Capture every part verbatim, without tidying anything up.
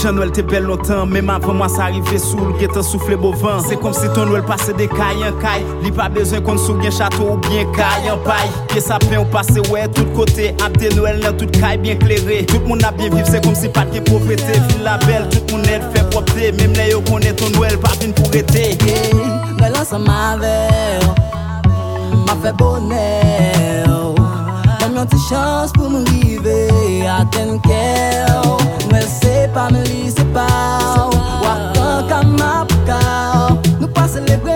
Jean-Noël t'es belle longtemps, même avant moi ça arrivait sous le guet soufflé beau vent. C'est comme si ton Noël passait des cailles en caille. Li pas besoin qu'on sou bien château ou bien caille en paille. Pied sapin ou passé ouais tout côté. Abde Noël dans toute caille bien clairé. Tout le monde a bien vivre, c'est comme si pas de propriété. Ville la belle, tout le monde aide fait propre. Même les yo connaît ton Noël, pas vine pour été. Noël ensemble avec m'a fait bonheur. Donne une petite chance pour me arriver à ten cœur. Noël c'est pas me li c'est pas Wakan kama puka. Nous pas célébrer.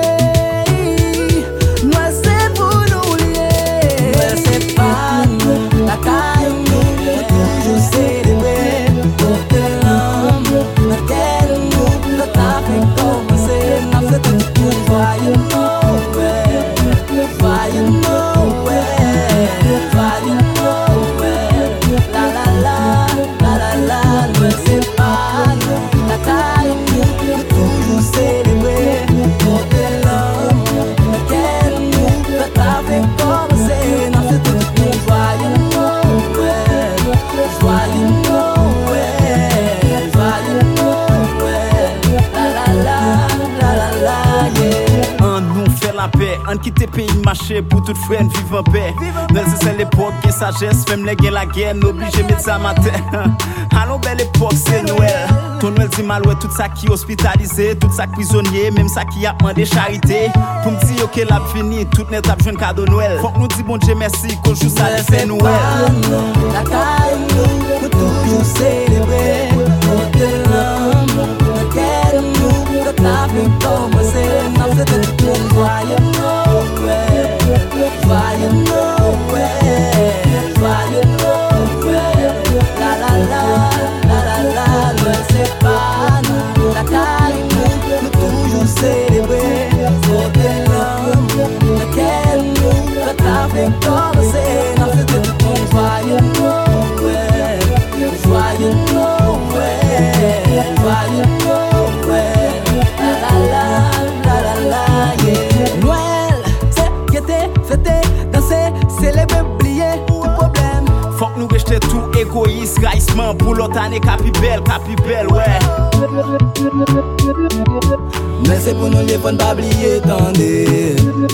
Noël c'est pour nous lier. Noël c'est pas nous, la caille nous, toujours célébrer. Pour que l'homme, laquelle nous, le temps fait commencer. N'a fait tout pour joyeux Noël, joyeux Noël, joyeux Noël. La la la, la la la, Noël c'est pas nous, la caille nous, toujours célébrer. Pour que l'homme, laquelle nous, le temps fait commencer. N'a fait tout pour joyeux Noël, joyeux Noël, joyeux Noël. La la la, la la la, yeah. On nous fait la paix, on quitte pays marché pour tout frère vivre en paix. Noël c'est l'époque, qui sagesse, même les gains la guerre, n'obligé mettre ça matin. Allons belle époque, c'est Noël. Ton Noël dit mal ouais tout ça qui hospitalisé, tout ça prisonnier, même ça qui a demandé charité. Pour me dire que l'a fini, tout net a besoin de cadeau Noël. Faut que nous dit bon Dieu merci, qu'on joue ça c'est Noël. La caille nous, nous toujours célébrer. Pour que l'homme, lequel nous, le temps fait commencer. N'a fait tout pour joyeux Noël, joyeux Noël, joyeux Noël. La la la, la la la, Noël c'est pas nous, la caille nous, nous toujours célébrer. Pour que l'homme, lequel nous, le temps fait commencer. N'a fait tout pour joyeux Noël, joyeux Noël, joyeux Noël. La la la, la la la, yeah. Noël, c'est guetter, fêter, danser, célébrer, oublier tout problème. Faut que nous rejeter tout égoïste, raissement pour l'autre année capi belle, capi belle, ouais. Mais c'est pour nous les fun pas oublier, attendez.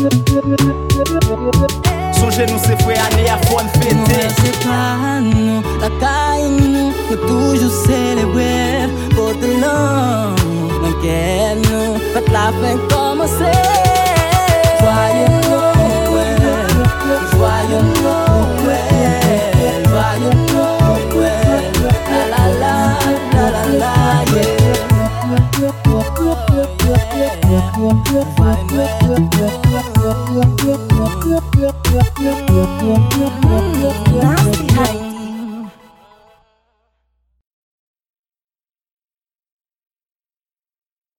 Songez nous c'est frère année à fond fêter. C'est pas nous, la caille nous, nous toujours célébrer. Pour de l'homme, laquelle nous, faites la fin commencer. Joyeux Noël, joyeux Noël, joyeux Noël. La la la, la la la, yeah. Joyeux Noël.